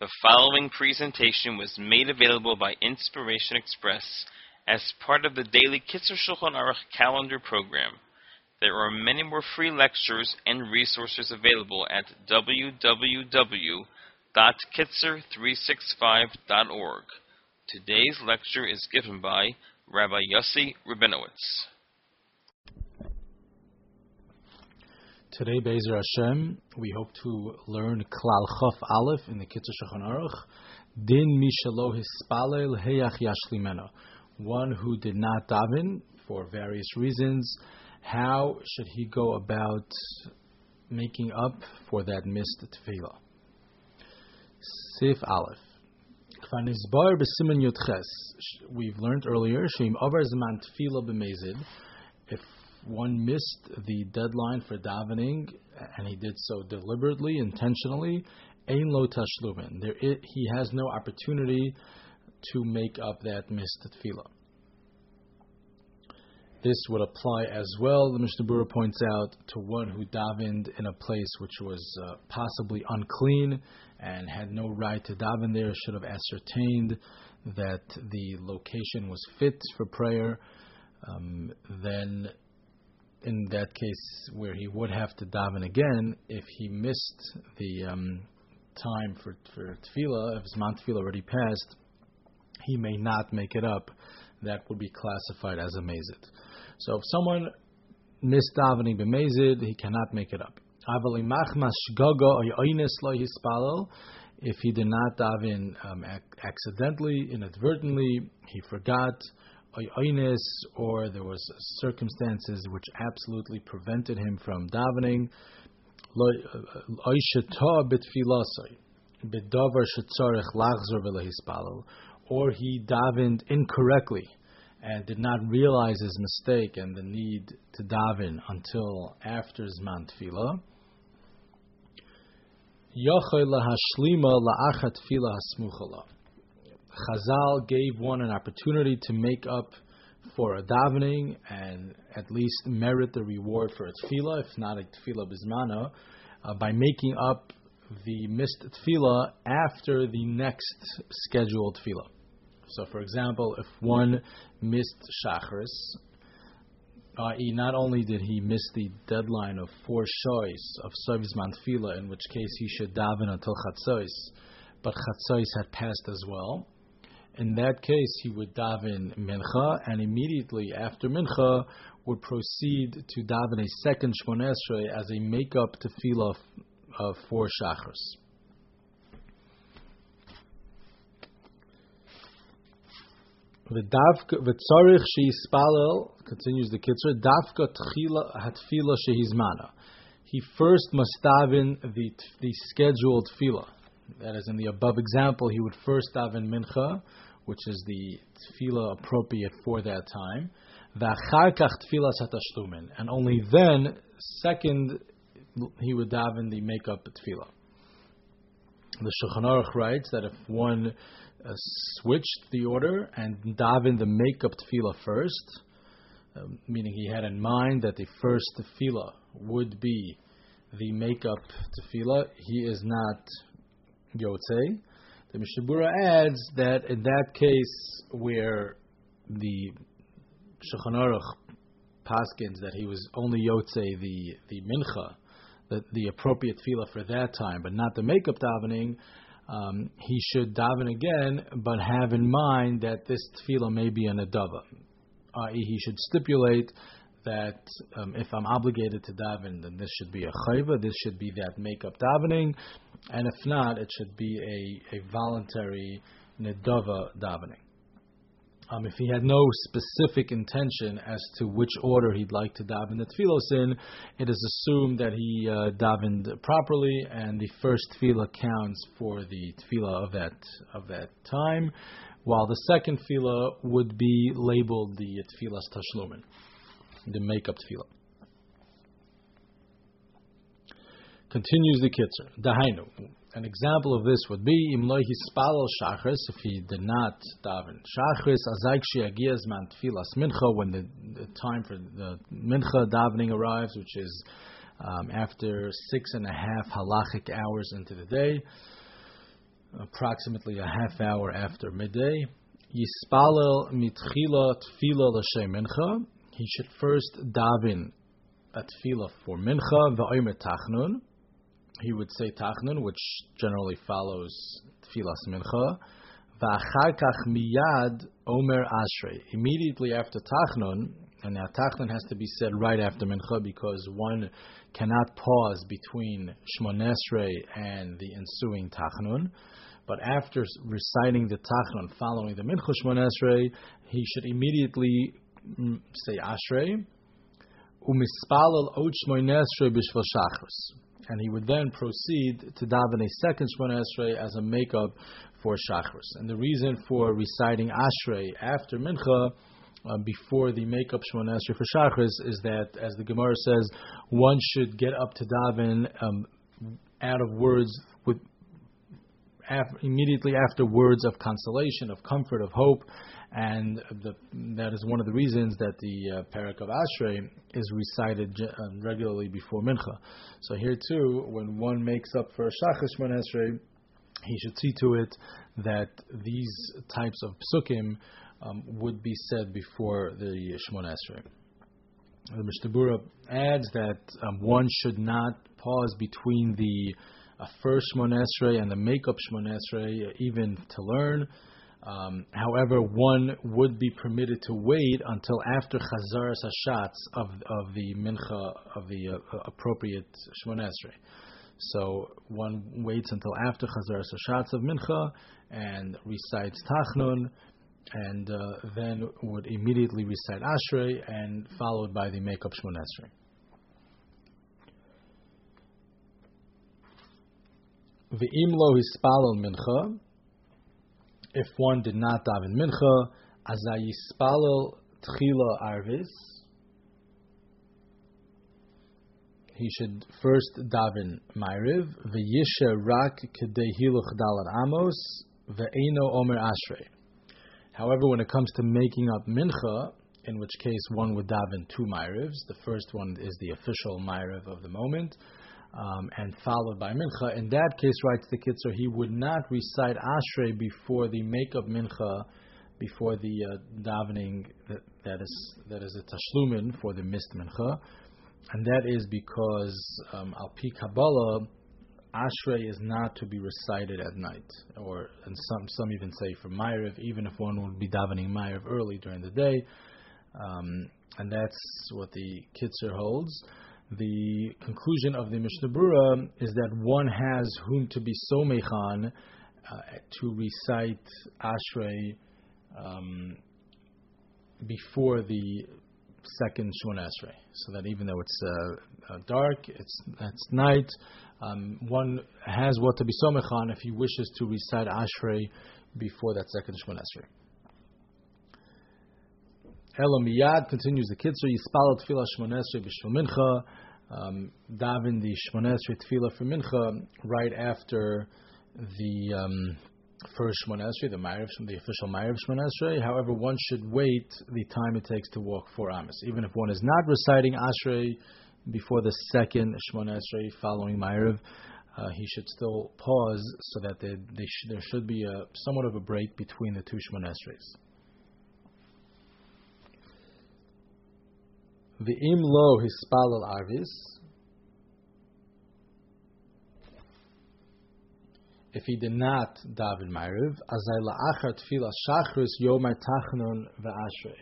The following presentation was made available by Inspiration Express as part of the daily Kitzur Shulchan Aruch calendar program. There are many more free lectures and resources available at www.kitzur365.org. Today's lecture is given by Rabbi Yossi Rabinowitz. Today, Be'ezer Hashem, we hope to learn Klal Chof Aleph in the Kitzur Shulchan Aruch. Din Mishalo Hispalel Heyach Yashlimena. One who did not daven for various reasons, how should he go about making up for that missed tefillah? Sif Aleph. Kvanizbar b'siman yotches. We've learned earlier, Sheim Avar Zman Tefillah b'mezid. If one missed the deadline for davening, and he did so deliberately, intentionally, ein lo tashlumin. He has no opportunity to make up that missed tefillah. This would apply as well, the Mishnah Berurah points out, to one who davened in a place which was possibly unclean and had no right to daven there, should have ascertained that the location was fit for prayer. Then in that case, where he would have to daven again, if he missed the time for tefillah, if his Zman tefillah already passed, he may not make it up. That would be classified as a mezid. So if someone missed davening b'mezid, he cannot make it up. If he did not daven accidentally, inadvertently, he forgot, or there was circumstances which absolutely prevented him from davening, or he davened incorrectly and did not realize his mistake and the need to daven until after Zman Tefillah, Chazal gave one an opportunity to make up for a davening and at least merit the reward for a tefillah, if not a tefillah bizmana, by making up the missed tefillah after the next scheduled tefillah. So, for example, if one missed Shacharis, i.e., not only did he miss the deadline of 4 shois of Sov Zman Tefillah, in which case he should daven until Chatzos, but Chatzos had passed as well. In that case, he would daven Mincha, and immediately after Mincha would proceed to daven a second Shmoneh Esrei as a make-up tefillah of 4 Shacharis. V'tzarich sheyispalel, continues the Kitzur, Dafka hatfila shehizmana. He first must daven the scheduled tefillah. That is, in the above example, he would first daven mincha, which is the tefillah appropriate for that time. V'achar kach tefillas hatashlumin, and only then, second, he would daven the make-up tefillah. The Shulchan Aruch writes that if one switched the order and davened the make-up tefillah first, meaning he had in mind that the first tefillah would be the make-up tefillah, he is not yotzei. The Mishnah Berurah adds that in that case where the Shulchan Aruch paskins that he was only yotzei the mincha, the appropriate tefillah for that time, but not the make-up davening, he should daven again, but have in mind that this tefillah may be an adava. I.e., he should stipulate that if I'm obligated to daven, then this should be a chayva, this should be that make-up davening, and if not, it should be a voluntary nedava davening. If he had no specific intention as to which order he'd like to daven the tefillos in, it is assumed that he davened properly, and the first tefillah counts for the tefillah of that time, while the second tefillah would be labeled the tefillas tashlumin, the make-up tefillah. Continues the Kitzur. Dahainu. An example of this would be Imloi Hispalel Shachris, if he did not daven Shachris, Azaik Sheagiaz Man Tfilas Mincha, when the time for the Mincha davening arrives, which is after 6.5 halachic hours into the day. approximately a half hour after midday. Yispalel mitchila tefila l'shem mincha. He should first daven a tefillah for mincha, v'omer tachnun. He would say tachnun, which generally follows tefillas mincha. V'achar kach miyad omer ashrei. Immediately after tachnun, and now tachnun has to be said right after mincha because one cannot pause between Shmon Esrei and the ensuing tachnun. But after reciting the tachnun following the mincha Shmon Esrei, he should immediately say ashrei. Umispalel od Shmon Esrei b'shval shachris. And he would then proceed to daven a second Shmon Esrei as a makeup for Shachris. And the reason for reciting Ashrei after Mincha, before the makeup Shmon Esrei for Shachris, is that, as the Gemara says, one should get up to daven out of words with immediately after words of consolation, of comfort, of hope, and that is one of the reasons that the parak of Ashrei is recited regularly before Mincha. So here too, when one makes up for Shachar Shmon Esrei, he should see to it that these types of psukim would be said before the Shmon Esrei. The Mishnah Berurah adds that one should not pause between the first Shmon Esrei and the makeup Shmon Esrei, even to learn. However, one would be permitted to wait until after Chazaras Hashatz of the Mincha, of the appropriate Shmon Esrei. So one waits until after Chazaras Hashatz of Mincha and recites Tachnun, and then would immediately recite Ashrei, and followed by the makeup Shmon Esrei. V'im lo hispalel mincha. If one did not daven mincha, azay yispalel tchila arvis. He should first daven ma'ariv. V'yisha rak kedei hiluch dalat amos. Ve'eno omer ashrei. However, when it comes to making up mincha, in which case one would daven two ma'arivs. The first one is the official ma'ariv of the moment, and followed by mincha. In that case, writes the Kitzur, he would not recite ashrei before the make-up mincha, before the davening that is a tashlumin for the missed mincha, and that is because al pi Kabbalah, ashrei is not to be recited at night, and some even say for ma'ariv, even if one would be davening ma'ariv early during the day, and that's what the Kitzur holds. The conclusion of the Mishnah Berurah is that one has whom to be somechan to recite Ashrei before the second Shmon Esrei, so that even though it's dark, it's night, one has what to be somechan if he wishes to recite Ashrei before that second Shmon Esrei. Elamiyad continues the Kitzur, Yispalel Tefillah Shmon Esrei b'Shval Mincha, daven the Shmon Esrei Tefillah for Mincha right after the first Shmon Esrei, the official Ma'ariv Shmon Esrei. However, one should wait the time it takes to walk 4 Amos. Even if one is not reciting Ashrei before the second Shmon Esrei following Ma'ariv, he should still pause so that there should be somewhat of a break between the two Shmon Esreis. V'im lo hispalel arvis. If he did not daven ma'ariv, azay la'achar tefillah shachris yomar tachnun v'ashrei.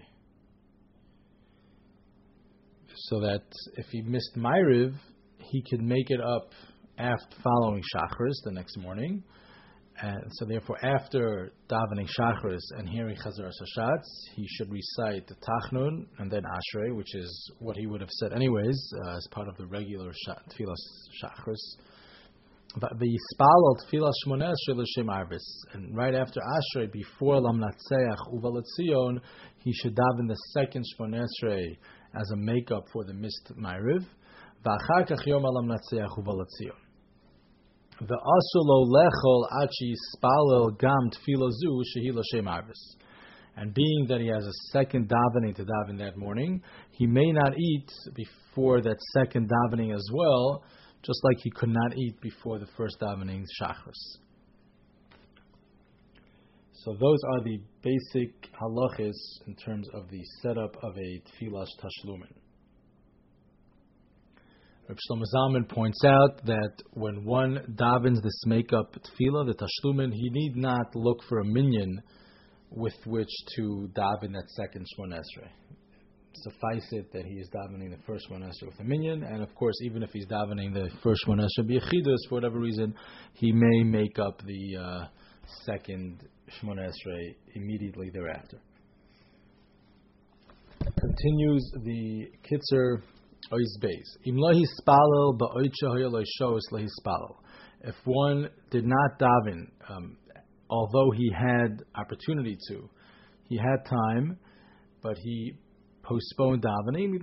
So that if he missed ma'ariv, he could make it up after following shachris the next morning. And so therefore, after davening Shachris and hearing Chazaras Hashatz, he should recite the Tachnun and then Ashrei, which is what he would have said anyways, as part of the regular Tefillah Shachris. But the Yispalel Tefillah Shmon Esrei l'Shem Arvis, and right after Ashrei, before Lam Natseach Uvalat Zion, he should daven the second Shmon Esrei as a makeup for the missed Ma'ariv. V'achar kach Yom Lam Natseach Uvalat Zion. The asulo lechol achi spalel gam tefillah zu shehi l'shem arvis. And being that he has a second davening to daven that morning, he may not eat before that second davening as well, just like he could not eat before the first davening shachris. So those are the basic halachis in terms of the setup of a tefillah tashlumin. Reb Shlomo Zalman points out that when one davens this makeup tefillah, the tashlumin, he need not look for a minyan with which to daven that second Shmona Esrei. Suffice it that he is davening the first Shmona Esrei with a minyan, and of course, even if he's davening the first Shmona Esrei b'yechidus, for whatever reason, he may make up the second Shmona Esrei immediately thereafter. Continues the Kitzer Ois Beis. Im lo hispalel ba'oitcha hoya lo shos lo hispalel. If one did not daven, although he had opportunity to, he had time, but he postponed davening.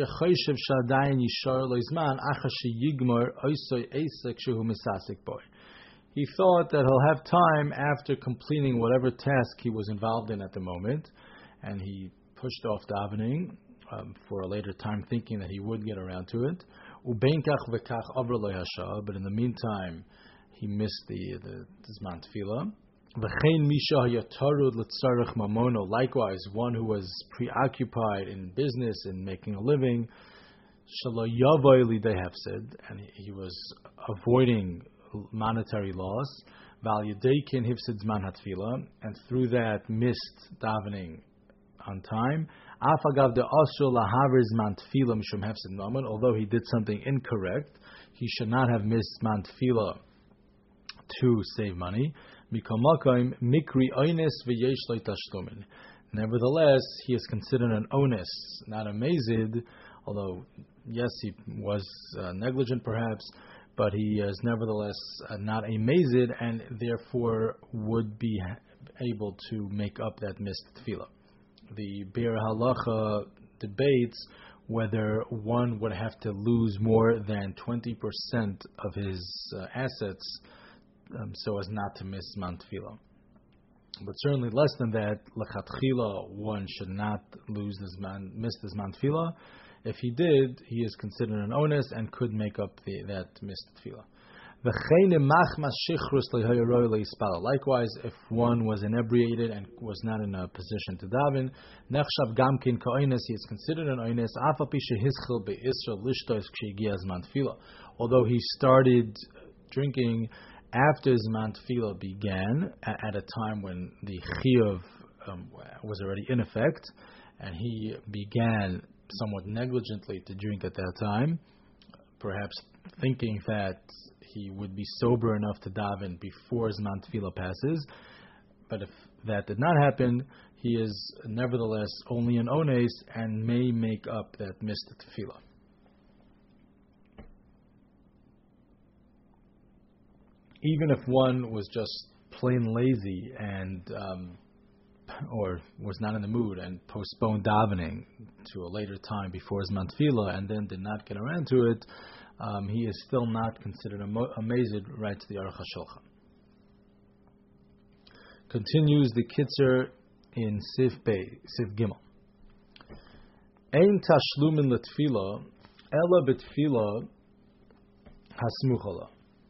He thought that he'll have time after completing whatever task he was involved in at the moment, and he pushed off davening for a later time, thinking that he would get around to it. But in the meantime, he missed the Zman Tefillah. Likewise, one who was preoccupied in business and making a living, and he was avoiding monetary loss, and through that missed davening on time. Although he did something incorrect, he should not have missed Zman Tefillah to save money. Nevertheless, he is considered an onus, not a mazid, although yes, he was negligent perhaps, but he is nevertheless not a mazid, and therefore would be able to make up that missed tefillah. The Be'er Halacha debates whether one would have to lose more than 20% of his assets so as not to miss Zman Tefillah. But certainly less than that, L'chatchila, one should not miss the Zman Tefillah. If he did, he is considered an onus and could make up that missed Tefillah. Likewise, if one was inebriated and was not in a position to daven, he is considered an onus, although he started drinking after Zman Tefillah began, at a time when the Chiyuv was already in effect, and he began somewhat negligently to drink at that time, perhaps thinking that he would be sober enough to daven before Zman Tefillah passes. But if that did not happen, he is nevertheless only an ones and may make up that missed Tefillah. Even if one was just plain lazy and or was not in the mood and postponed davening to a later time before Zman Tefillah and then did not get around to it, he is still not considered a mazid, writes the Aruch HaShulchan. Continues the Kitzer in Sif Gimel. Ein tashlumin letfila ela betfila hasmuchala.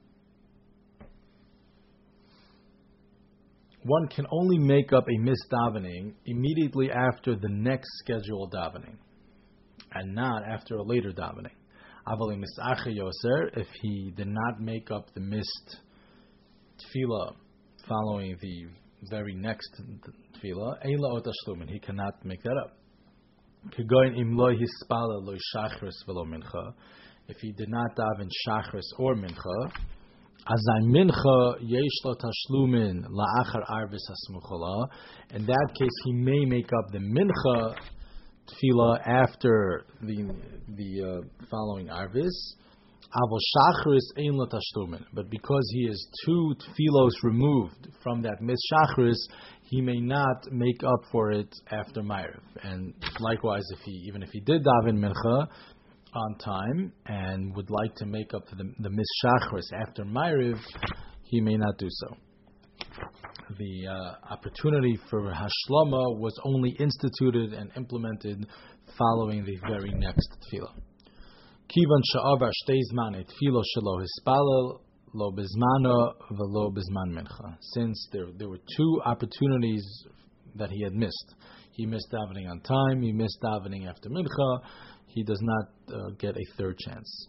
One can only make up a missed davening immediately after the next scheduled davening, and not after a later davening. Avali misache yoser, if he did not make up the missed tefillah following the very next tefillah, ein la otashlumin, he cannot make that up. Kegoin im lo hispala lo shachris velo mincha, if he did not daven shachris or mincha, azay mincha yesh lo tashlumin la'achar arvis hasmuchala. In that case, he may make up the mincha tefillah after the following arvis. Avol shachris ein lo tashlumin, but because he is 2 tefillos removed from that missed shachris, he may not make up for it after Ma'ariv. And likewise, even if he did daven mincha on time and would like to make up for the missed shachris after Ma'ariv, he may not do so. The opportunity for hashlama was only instituted and implemented following the very next tefillah. Kivan sha'avar shtei zmane tefillah shelo hispalel lo bizmana velo bizman mincha. Since there were two opportunities that he had missed. He missed davening on time, he missed davening after mincha, he does not get a third chance.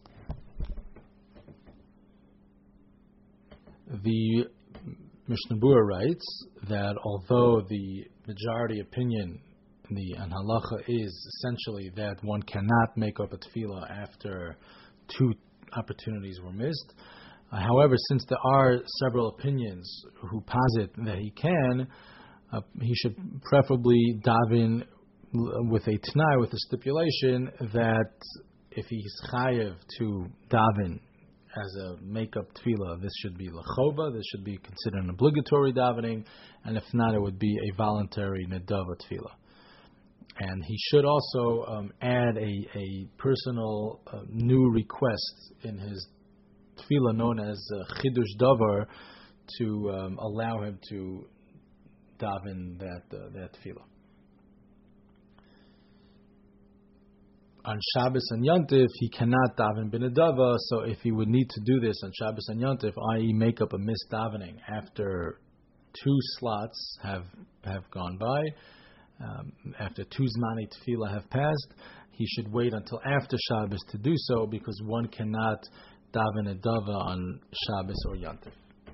The Mishnah Berurah writes that although the majority opinion in the halacha is essentially that one cannot make up a tefillah after two opportunities were missed, however, since there are several opinions who posit that he can, he should preferably daven with a t'nai, with a stipulation that if he's chayev to daven as a make-up tefillah, this should be lechova, this should be considered an obligatory davening, and if not, it would be a voluntary nedava tefillah. And he should also add a personal new request in his tefillah known as chidush davar to allow him to daven that tefillah. On Shabbos and Yontif, he cannot daven b'nedava, so if he would need to do this on Shabbos and Yontif, i.e. make up a missed davening after two slots have gone by, after two Zmani Tefillah have passed, he should wait until after Shabbos to do so, because one cannot daven a dava on Shabbos or Yontif.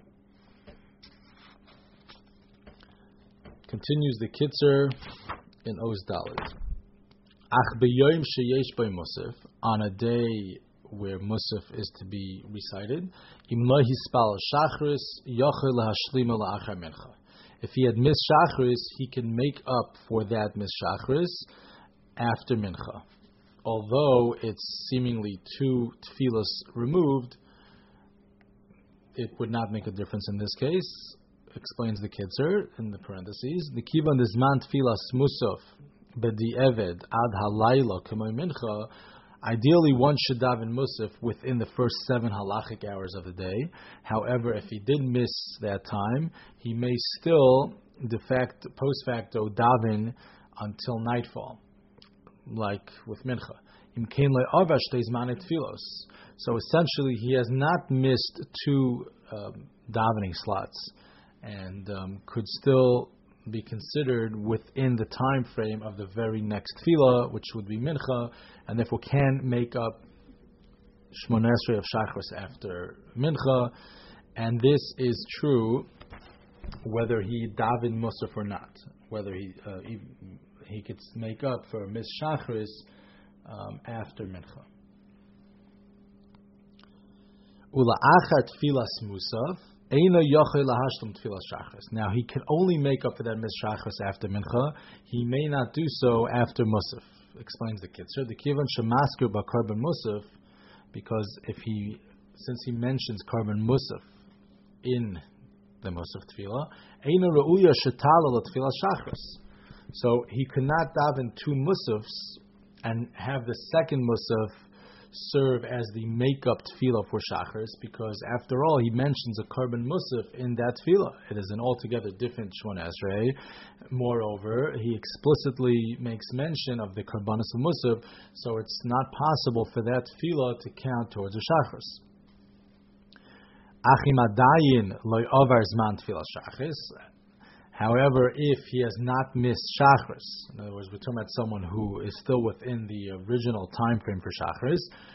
Continues the Kitzer in Oz Dalet. Ach b'yoyim sheyesh by Musaf, on a day where Musaf is to be recited, im lo hispal shachris yochel lahashlima la'achar mincha. If he had missed Shachris, he can make up for that missed Shachris after Mincha. Although it's seemingly two tefillas removed, it would not make a difference in this case. Explains the Kitzer in the parentheses. The kivan desman tefillas musaf b'di eved ad halayla k'moy Mincha. Ideally, one should daven musaf within the first 7 halachic hours of the day. However, if he did miss that time, he may still post facto daven until nightfall, like with mincha. So essentially, he has not missed two davening slots, and could still be considered within the time frame of the very next tefillah, which would be mincha, and therefore can make up Shmoneh Esrei of Shachris after mincha. And this is true whether he daven musaf or not, whether he could make up for missed Shachris after mincha. Ula'achar tfilas musaf. Now he can only make up for that missed Shachris after mincha. He may not do so after musaf. Explains the Kitzer. The kivan shemasker b'karban musaf, because since he mentions karban musaf in the musaf tefillah, eina reuya shetala l'tefillah Shachris. So he could not daven two musafs and have the second musaf serve as the make-up tefillah for Shachris, because after all, he mentions a karban musaf in that tefillah. It is an altogether different Shmoneh Esrei. Moreover, he explicitly makes mention of the karbanos musaf, so it's not possible for that tefillah to count towards a Shachris. Achim adayin loy avar zman tefillah Shachris. However, if he has not missed Shachris, in other words, we're talking about someone who is still within the original time frame for Shachris,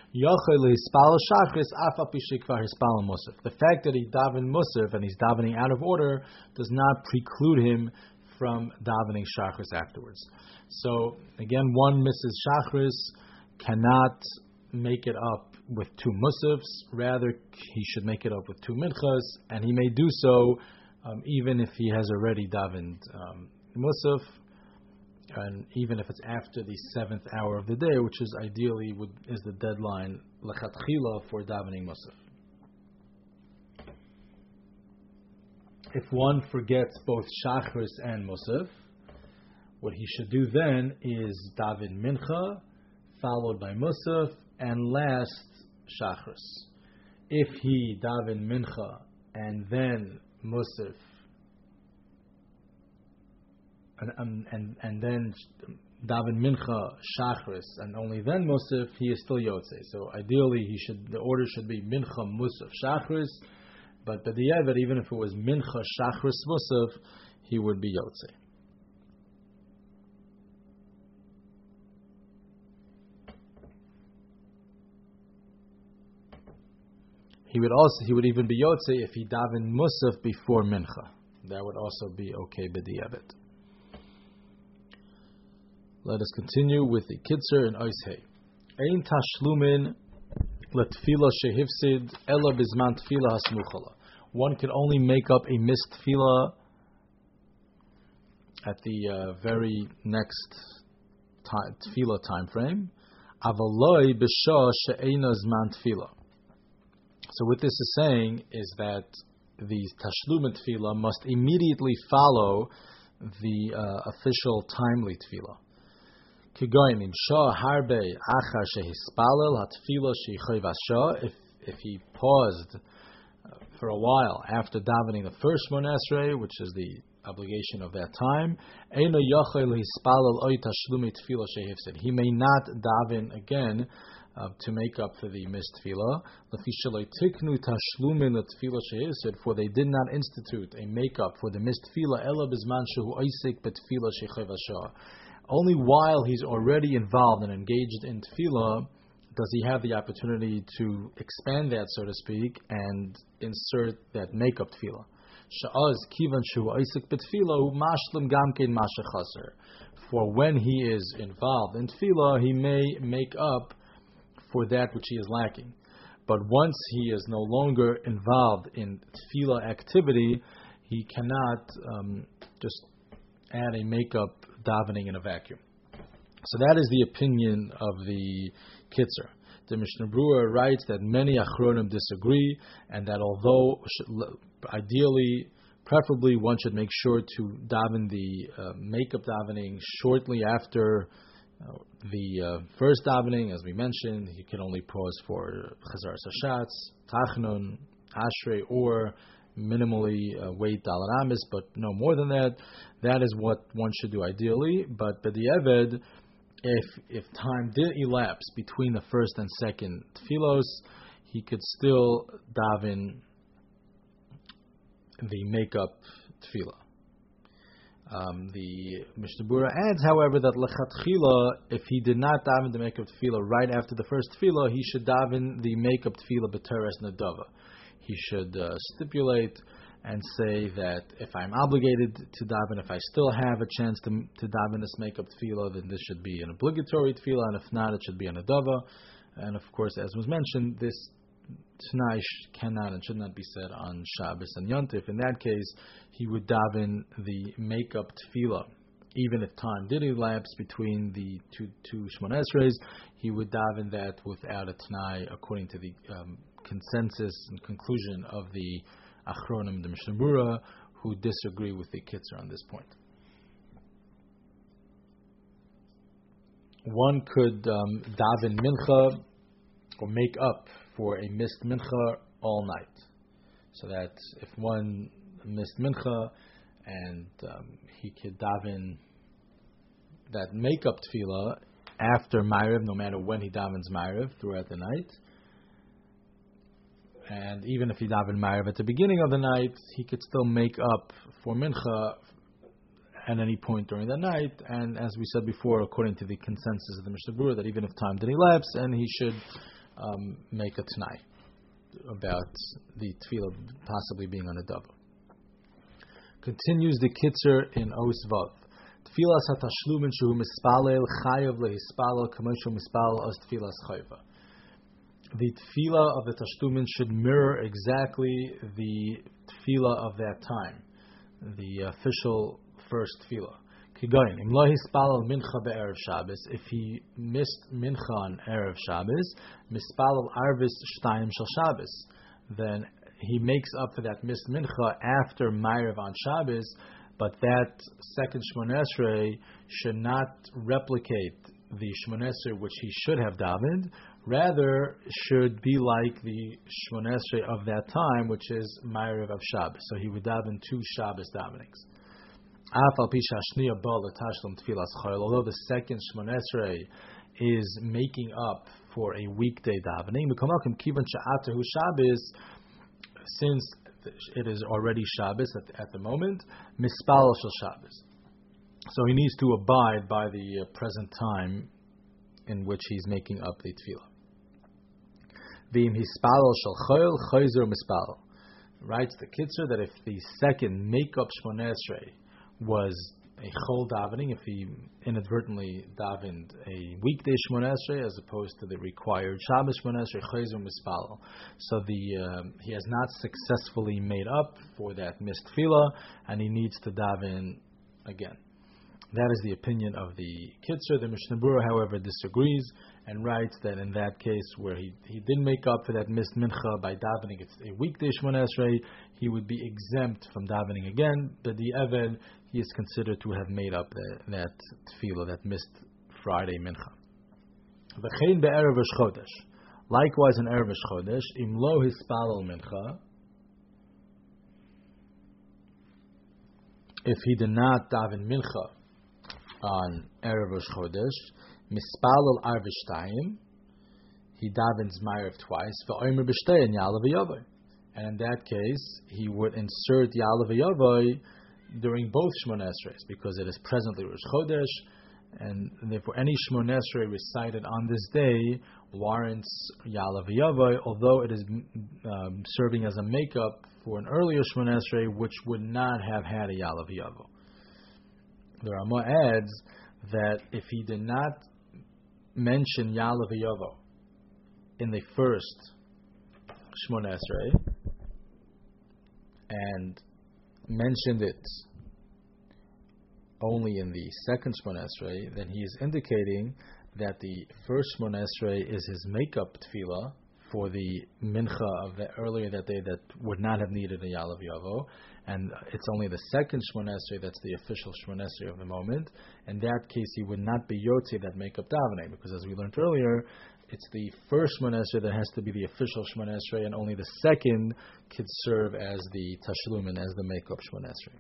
the fact that he davened Musaf and he's davening out of order does not preclude him from davening Shachris afterwards. So, again, one misses Shachris, cannot make it up with two Musafs, rather he should make it up with two Minchas, and he may do so even if he has already davened Musaf, and even if it's after the 7th hour of the day, which is ideally is the deadline lechatchila for davening Musaf. If one forgets both Shachris and Musaf, what he should do then is daven Mincha, followed by Musaf, and last Shachris. If he daven Mincha and then Musaf, and then daven mincha Shachris, and only then Musaf, he is still Yotzei. So ideally, the order should be mincha Musaf Shachris, But b'diavad, even if it was mincha, shachris, musaf, he would be yotze. He would even be yotze if he davened musaf before mincha. That would also be okay b'diavad. Let us continue with the Kitzur and Oishei. Ein tashlumin letfila shehifsid ela bizman tfila hasmuchala. One can only make up a missed tefillah at the very next tefillah time frame. Avaloi b'shah she'eina zman tefillah. So what this is saying is that the tashlumin tefillah must immediately follow the official timely tefillah. If he paused for a while after davening the first Shmona Esrei, which is the obligation of that time, he may not daven again to make up for the missed tefillah. For they did not institute a make-up for the missed tefillah. Only while he's already involved and engaged in tefillah does he have the opportunity to expand that, so to speak, and insert that make-up tefillah. For when he is involved in tefillah, he may make up for that which he is lacking. But once he is no longer involved in tefillah activity, he cannot just add a make-up davening in a vacuum. So that is the opinion of the Kitzur. The Mishnah Berurah writes that many Achronim disagree, and that although ideally, preferably, one should make sure to daven the make-up davening shortly after the first davening, as we mentioned, he can only pause for Chazar Sashatz, Tachnun, Ashrei, or minimally wait Dalar Amis, but no more than that. That is what one should do ideally. But b'diavad, if time did elapse between the first and second tefillos, he could still daven the make-up tefillah. The Mishnah Berurah adds, however, that lechatchila, if he did not daven the make-up tefillah right after the first tefillah, he should daven the make-up tefillah b'teres nadava. He should stipulate and say that if I'm obligated to daven, if I still have a chance to daven this make-up tefillah, then this should be an obligatory tefillah, and if not, it should be an adava. And of course, as was mentioned, this Tanai cannot and should not be said on Shabbos and Yontif. In that case, he would daven the make-up tefillah. Even if time did elapse between the two Shmona Esreis, he would daven that without a Tanai, according to the consensus and conclusion of the Achronim, the Mishnah Berurah, who disagree with the Kitzur on this point. One could daven mincha or make up for a missed mincha all night. So that if one missed mincha and he could daven that make-up tefillah after Ma'ariv, no matter when he davens Ma'ariv throughout the night, and even if he davened Ma'ariv at the beginning of the night, he could still make up for mincha at any point during the night. And as we said before, according to the consensus of the Mishnah Berurah, that even if time did elapse, and he should make a Tanai about the tefillah possibly being on a dava. Continues the Kitzur in Os Vav. Tfilas hatashlumin shehu mispalel chayav lehispalel kamoshu mispalel os tfilas chayva. The tefillah of the tashlumin should mirror exactly the tefillah of that time, the official first tefillah. Kigayin, im lo hispalel mincha be'erev Shabbos, if he missed mincha on erev Shabbos, mispalel arvis shtayim shel Shabbos, then he makes up for that missed mincha after Ma'ariv on Shabbos, but that second Shmona Esrei should not replicate the Shmona Esrei which he should have davened, rather should be like the Shmona Esrei of that time, which is Ma'ariv of Shabbos. So he would daven two Shabbos davenings. Although the second Shmona Esrei is making up for a weekday davening, since it is already Shabbos at the moment. Mispalel shel Shabbos. So he needs to abide by the present time in which he's making up the tefillah. V'im hispalel shel chol chayzer mispalel. Writes the Kitzur that if the second make-up Shmoneh Esrei was a chol davening, if he inadvertently davened a weekday Shmoneh Esrei as opposed to the required Shabbos Shmoneh Esrei, chayzer mispalel. So he has not successfully made up for that missed tefillah, and he needs to daven again. That is the opinion of the Kitzur. The Mishnah Berurah, however, disagrees and writes that in that case where he didn't make up for that missed mincha by davening a weekday Shmoneh Esrei, he would be exempt from davening again. But the Eved, he is considered to have made up that tefillah, that missed Friday mincha. V'chein be'erev Rosh Chodesh. Likewise in Erev Rosh Chodesh, im lo hispalel mincha, if he did not daven mincha on Erev Rosh Chodesh, mispalel arv shtayim, he davens Ma'ariv twice, v'omer b'shtein ya'alav v'yavoy, and in that case he would insert ya'alav v'yavoy during both Shmoneh Esreis, because it is presently Rosh Chodesh, and therefore any Shmoneh Esrei recited on this day warrants ya'alav v'yavoy, although it is serving as a makeup for an earlier Shmoneh Esrei which would not have had a ya'alav v'yavoy. The Ramah adds that if he did not mention ya'alav v'yavoy in the first Shmoneh Esrei and mentioned it only in the second Shmoneh Esrei, then he is indicating that the first Shmoneh Esrei is his makeup tefillah for the mincha of the earlier that day that would not have needed a ya'alav v'yavoy, and it's only the second Shmoneh Esrei that's the official Shmoneh Esrei of the moment. In that case, he would not be yotze that makeup davening, because as we learned earlier, it's the first Shmoneh Esrei that has to be the official Shmoneh Esrei, and only the second could serve as the tashlumin, as the makeup Shmoneh Esrei.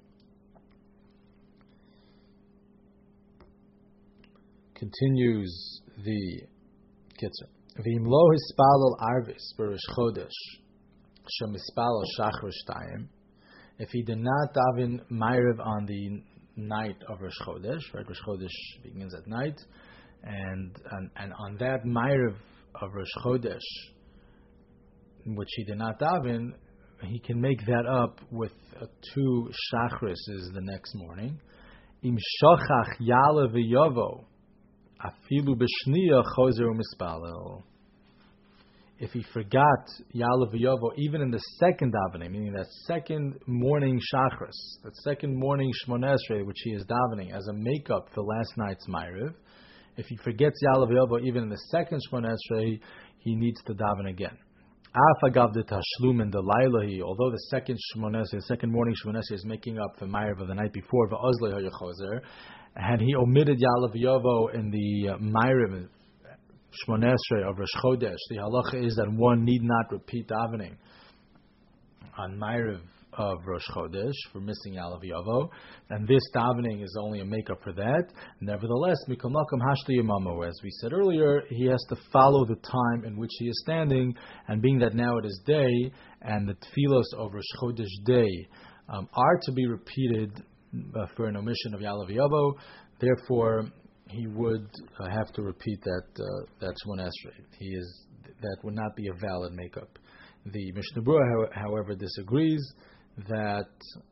Continues the Kitzur. V'im lo hispalel arvis b'Rosh Chodesh shemispalel shachar shtayim. If he did not daven Ma'ariv on the night of Rosh Chodesh, right? Rosh Chodesh begins at night, and on that Ma'ariv of Rosh Chodesh, which he did not daven, he can make that up with 2 shachrises the next morning. Im shochach ya'alav v'yavoy afilu b'shniya chozer u'mispalel. If he forgot ya'alav v'yavoy even in the second davening, meaning that second morning shachris, that second morning Shmoneh Esrei, which he is davening as a makeup for last night's Ma'ariv, if he forgets ya'alav v'yavoy even in the second Shmoneh Esrei, he needs to daven again. Af agav de tashlumin de laylahi, although the second Shmoneh Esrei, the second morning Shmoneh Esrei is making up for Ma'ariv of the night before, v'ozlei hayachozer, had he omitted ya'alav v'yavoy in the Ma'ariv Shmoneh Esrei of Rosh Chodesh, the halacha is that one need not repeat davening on Ma'ariv of Rosh Chodesh for missing ya'alav v'yavoy, and this davening is only a makeup for that. Nevertheless, mikol makom hashli yamamo, as we said earlier, he has to follow the time in which he is standing, and being that now it is day, and the tefillos of Rosh Chodesh day are to be repeated for an omission of ya'alav v'yavoy, therefore he would have to repeat that Shmoneh Esrei. That would not be a valid makeup. The Mishnah Berurah, however, disagrees that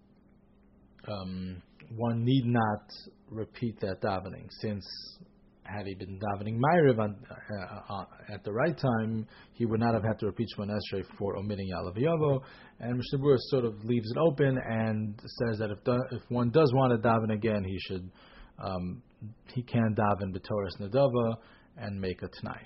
one need not repeat that davening, since had he been davening Ma'ariv at the right time, he would not have had to repeat Shmoneh Esrei for omitting ya'alav v'yavoy. And Mishnah Berurah sort of leaves it open and says that if one does want to daven again, he can daven b'toras nedava and make a t'nai.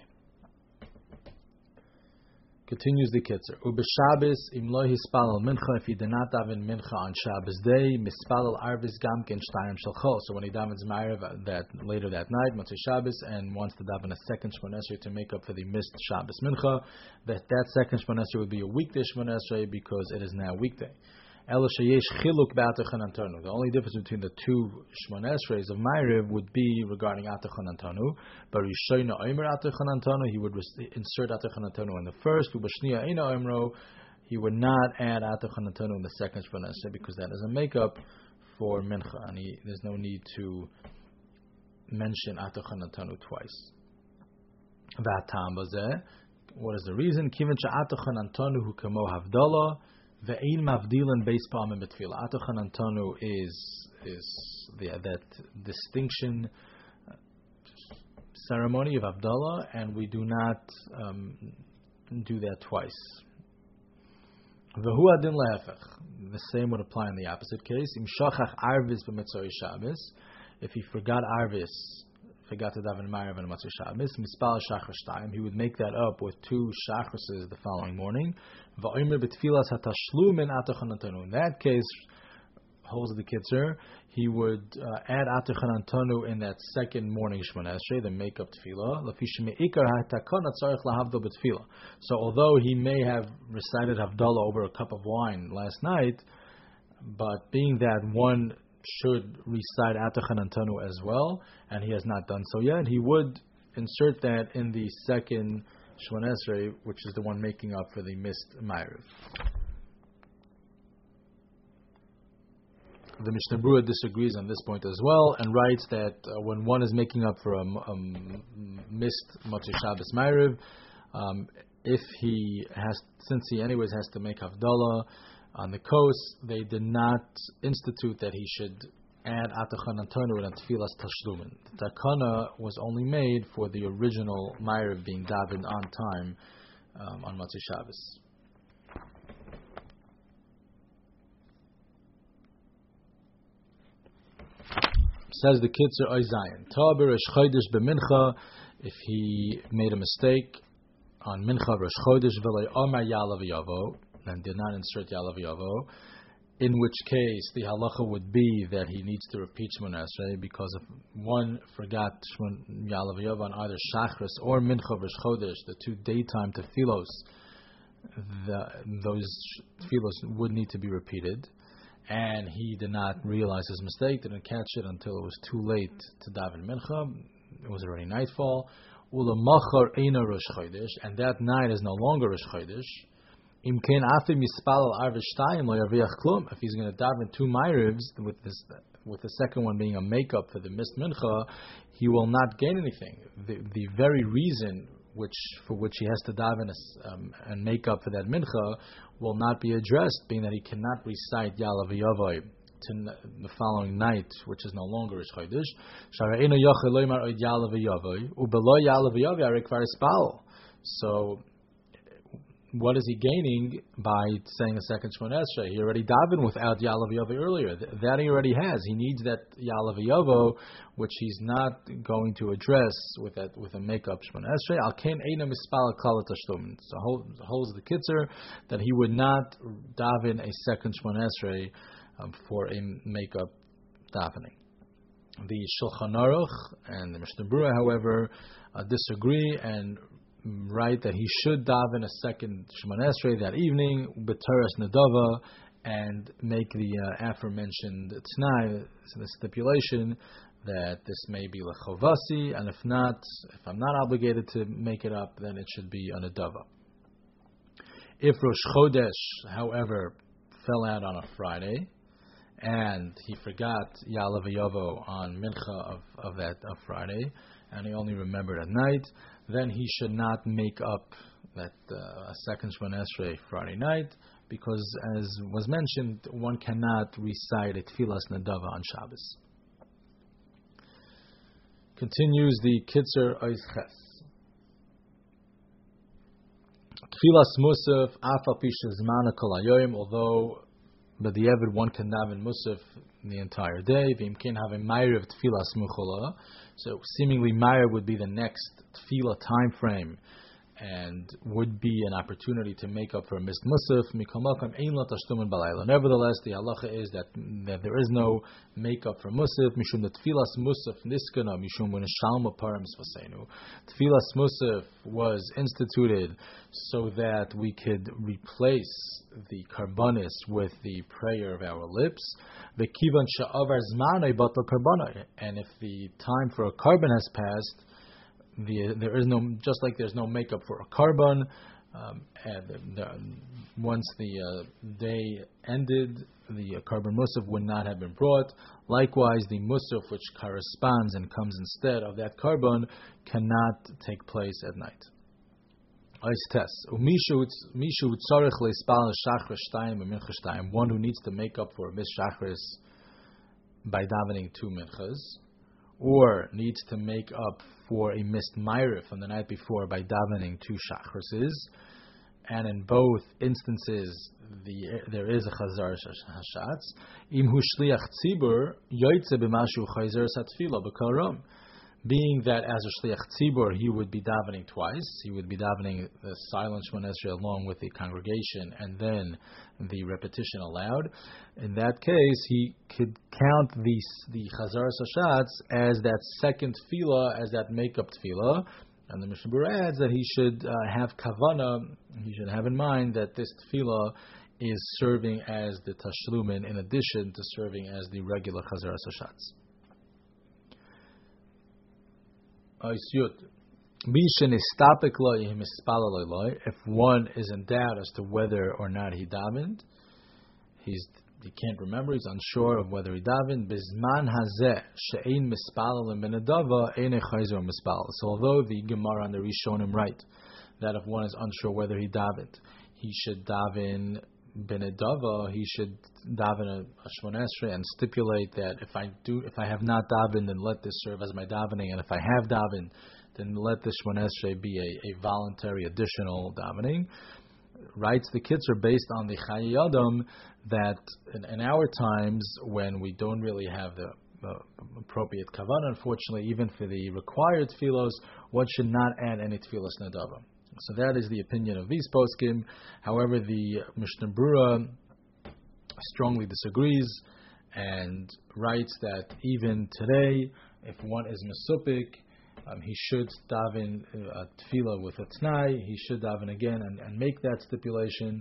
Continues the Kitzur. Ub'Shabbos im lo hispalel mincha, if he did not daven mincha on Shabbos day, mispalel arvis gamken shtayim shel chol. So when he davens Ma'ariv later that night, Motzei Shabbos, and wants to daven a second Shmoneh Esrei to make up for the missed Shabbos mincha, that second Shmoneh Esrei would be a weekday Shmoneh Esrei because it is now weekday. The only difference between the 2 Shmoneh Esreis of Ma'ariv would be regarding Atachon Antonu. But Rishayna Omer Atachon Antonu, he would insert Atachon Antonu in the first. Ubashniya Eina Omro, he would not add Atachan Antonu in the second Shemona Esrei because that is a makeup for Mincha, and there's no need to mention Atachan Antonu twice. What is the reason? Kivin she'atachan antonu hu kamo havdalah ve'ein mavdilan beis pa'amim betfilah. Atachan antonu is that distinction ceremony of Havdalah, and we do not do that twice. V'hu adin lehefech. The same would apply in the opposite case. Im shachach arvis b'mitzvah Shabbos. If he forgot arvis, forgot to daven Ma'ariv and Matzah Shabbos, mispal shachar shtayim, he would make that up with 2 shachrises the following morning. Va'omer b'tfilas hatashlu min atachan antonu. In that case, holds the Kitzur, he would add Atachan Antonu in that second morning Shemona Esrei, the makeup tefillah. So although he may have recited Havdalah over a cup of wine last night, but being that one should recite Atachan Antonu as well, and he has not done so yet, he would insert that in the second Shemona Esrei, which is the one making up for the missed Ma'ariv. The Mishnah Berurah disagrees on this point as well and writes that when one is making up for a missed Motzei Shabbos Ma'ariv, since he anyways has to make Havdalah on the coast, they did not institute that he should add Atachan Antonu and Tfilas Tashlumin. The Takana was only made for the original Ma'ariv being davened on time on Motzei Shabbos. Says the Kitzur Oizayin. Taber Rosh Chodesh b'Mincha, if he made a mistake on Mincha Rosh Chodesh v'lei Omar Ya'alav Yavo, and did not insert Ya'alav Yavo, in which case the halacha would be that he needs to repeat Shemona Esrei, because if one forgot Ya'alav Yavo on either Shachris or Mincha Rosh Chodesh, the 2 daytime tefillos, those tefillos would need to be repeated. And he did not realize his mistake, didn't catch it until it was too late to daven mincha. It was already nightfall. Ula machar eina Rosh Chodesh, and that night is no longer Rosh Chodesh. Im kein after mispal al arvish shtayim lo yarviach klum. If he's going to daven 2 ma'arivs with the second one being a makeup for the missed mincha, he will not gain anything. The very reason for which he has to daven and make up for that mincha will not be addressed, being that he cannot recite Ya'alav Yavo to the following night, which is no longer Rosh Chodesh. So, what is he gaining by saying a second Shemona Esrei? He already davened without Ya'alav Yavo earlier. That he already has. He needs that Ya'alav Yavo, which he's not going to address with a makeup Shemona Esrei. Al Kain Eina Mispal Klal Tashlumin. So holds the Kitzur that he would not daven a second Shemona Esrei for a makeup davening. The Shulchan Aruch and the Mishnah Berurah, however, disagree and write that he should daven a second Shemona Esrei that evening, b'teres nedava, and make the aforementioned t'nai, the stipulation that this may be lechovasi, and if I'm not obligated to make it up, then it should be a nedava. If Rosh Chodesh, however, fell out on a Friday, and he forgot Ya'alav Yavo on Mincha of Friday, and he only remembered at night, then he should not make up that second Shemona Esrei Friday night, because, as was mentioned, one cannot recite a Tfilas Nedava on Shabbos. Continues the Kitzur Ois Ches. Tfilas Musaf Afal Pisha Zmana Kol Hayoyim, although but the Evid one can daven Musaf the entire day. V'im ken have a Ma'ariv Tfilas Muchola. So seemingly Ma'ariv would be the next Tefillah time frame, and would be an opportunity to make up for a missed Musaf. Nevertheless, the halacha is that there is no makeup for Musaf. Mishum the Tfilas Musaf niskana mishum when shalma parim svasenu. Tfilas Musaf was instituted so that we could replace the karbanis with the prayer of our lips. The kivan sha'avar zmanai batal karbanai. And if the time for a karban has passed, there is no, just like there's no makeup for a karban, Once the day ended, the Karban Musaf would not have been brought. Likewise, the Musaf which corresponds and comes instead of that Karban cannot take place at night. One who needs to make up for missed Shachris by davening 2 minchas, or needs to make up for a missed Ma'ariv from the night before by davening 2 Shachrises, and in both instances there is a Chazar Hashatz. Im hu shliach tzibur yoytze b'mashu chayzer satfila b'karam. Being that as a shliach tzibur he would be davening twice. He would be davening the silent Shemona Esrei along with the congregation, and then the repetition aloud. In that case, he could count the Chazar Hashatz as that second tefillah, as that makeup tefillah. And the Mishnah Berurah adds that he should have kavana, he should have in mind that this tefillah is serving as the tashlumin in addition to serving as the regular Chazar Hashatz. If one is in doubt as to whether or not he davened, he can't remember, he's unsure of whether he davened. So although the Gemara and the Rishonim write that if one is unsure whether he davened, he should daven benedava, he should daven a Shemona Esrei and stipulate that if I have not davened, then let this serve as my davening, and if I have davened, then let this Shemona Esrei be a voluntary additional davening. Writes the Kitzur based on the Chayei Adam that in our times when we don't really have the appropriate kavanah, unfortunately, even for the required tefillos, one should not add any tefillos nadava. So that is the opinion of these poskim. However, the Mishnah Berurah strongly disagrees and writes that even today, if one is mesupik, he should daven a tefillah with a t'nai. He should daven again and make that stipulation.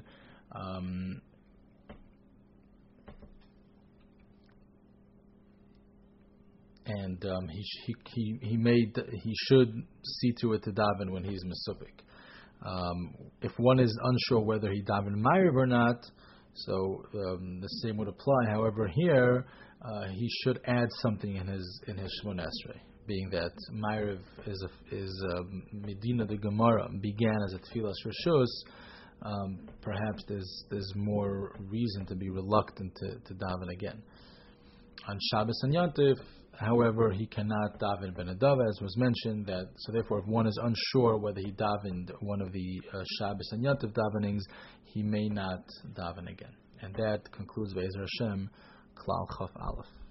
He should see to it to daven when he's mesupik. If one is unsure whether he daven Ma'ariv or not, so the same would apply. However, here he should add something in his Shemona Esrei, being that Ma'ariv is Medina the Gemara began as a Tfilas Rishus. Perhaps there's more reason to be reluctant to daven again. On Shabbos and Yantif, however, he cannot daven benedava, as was mentioned. So therefore, if one is unsure whether he davened one of the Shabbos and Yantif davenings, he may not daven again. And that concludes Be'ezer Hashem, Klal Chaf Aleph.